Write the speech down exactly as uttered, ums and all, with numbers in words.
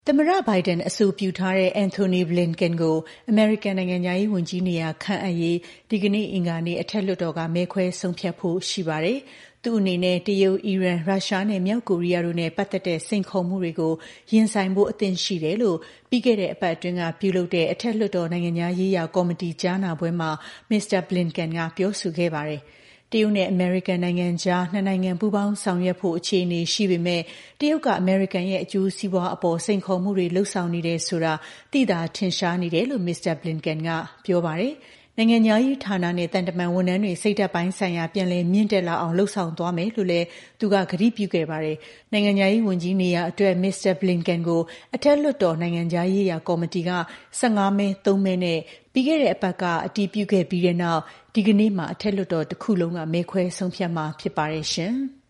သမ္မတဘိုင်ဒန်အဆိုပြုထားတဲ့ Anthony Blinken ကိုအမေရိကန်နိုင်ငံခြားရေးဝန်ကြီးနေရာခန့်အပ်ရေးဒီကနေ့အင်္ဂါနေ့အထက်လွှတ်တော်ကမဲခွဲဆုံးဖြတ်ဖို့ရှိပါတယ်။သူ့အနေနဲ့တရုတ်၊အီရန်၊ရုရှားနဲ့မြောက်ကိုရီးယားတို့နဲ့ပတ်သက်တဲ့စိန်ခေါ်မှုတွေကိုရင်ဆိုင်ဖို့အသင့်ရှိတယ်လို့ပြီးခဲ့တဲ့အပတ်အတွင်းကပြုလုပ်တဲ့အထက်လွှတ်တော်နိုင်ငံခြားရေးရာကော်မတီကြားနာပွဲမှာမစ္စတာ Blinken ကပြောဆိုခဲ့ပါတယ်။တရုတ်နဲ့အမေရိကန်နိုင်ငံကြားနှစ်နိုင်ငံပူးပေါင်းဆောင်ရွက်ဖို့အခြေအနေရှိပေမဲ့တရုတ်ကအမေရိကန်ရဲ့အကျိုးစီးပွားအပေါ်စိန်ခေါ်မှုတွေလှုပ်ဆောင်နေတယ်ဆိုတာသိသာထင်ရှားနေတယ်လို့မစ္စတာ Blinken ကပြောပါတယ်။နိုင်ငံခြားရေးဌာနနဲ့တန်တမန်ဝန်ထမ်းတွေစိတ်ဓာတ်ပိုင်းဆိုင်ရာပြန်လည်မြင့်တက်လာအောင်လှုပ်ဆောင်သွားမယ်လို့လည်းသူကကတိပြုခဲ့ပါတယ်။နိုင်ငံခြားရေးဝန်ကြီးနေရာအတွက်မစ္စတာ Blinken ကိုအထက်လွှတ်တော်နိုင်ငံခြားရေးရာကော်မတီက၁၅မဲ၃မဲနဲ့ပြီးခဲ့တဲ့အပတ်ကအတည်ပြုခဲ့ပြီးတဲ့နောက်ဒီကနေ့မှာအထက်လွှတ်တော်တစ်ခုလုံးကမဲခွဲဆုံးဖြတ်မှာဖြစ်ပါတယ်ရှင်။